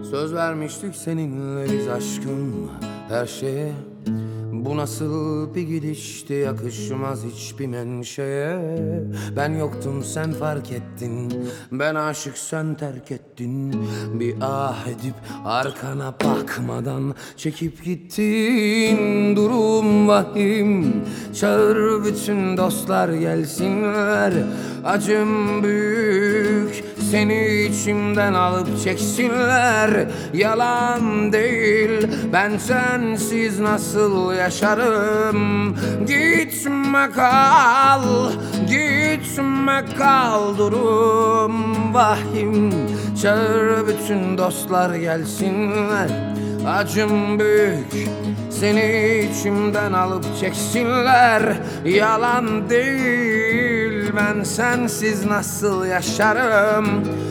Söz vermiştik seninle biz aşkım her şeye. Bu nasıl bir gidişti, yakışmaz hiçbir menşeye. Ben yoktum sen fark ettin, ben aşık sen terk ettin. Bir ah edip arkana bakmadan çekip gittin. Durum vahim, çağır bütün dostlar gelsinler. Acım büyük, seni içimden alıp çeksinler. Yalan değil, ben sensiz nasıl yaşarım. Gitme kal, gitme kal. Durum vahim, çağır bütün dostlar gelsinler. Acım büyük, seni içimden alıp çeksinler. Yalan değil, ben sensiz nasıl yaşarım.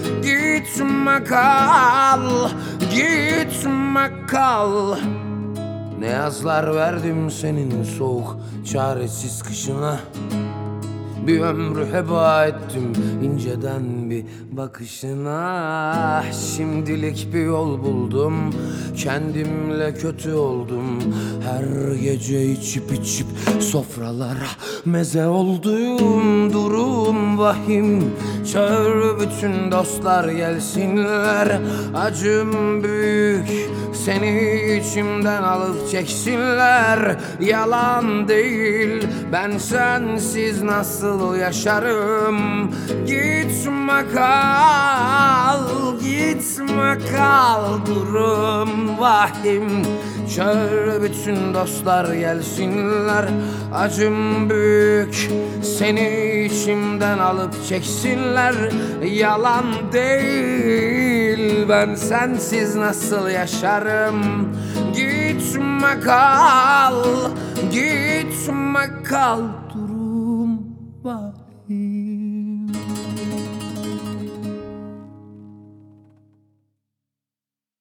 Gitme kal, gitme kal. Ne yazlar verdim senin soğuk çaresiz kışına. Bir ömrü heba ettim inceden bir bakışına. Şimdilik bir yol buldum, kendimle kötü oldum. Her gece içip içip sofralara meze oldum. Durum vahim, çağır bütün dostlar gelsinler. Acım büyük, seni içimden alıp çeksinler. Yalan değil, ben sensiz nasıl yaşarım. Gitme kal, gitme kal. Durum vahim, çağır bütün dostlar gelsinler. Acım büyük, seni içimden alıp çeksinler. Yalan değil, ben sensiz nasıl yaşarım. Gitme kal, gitme kal. Durum vahim.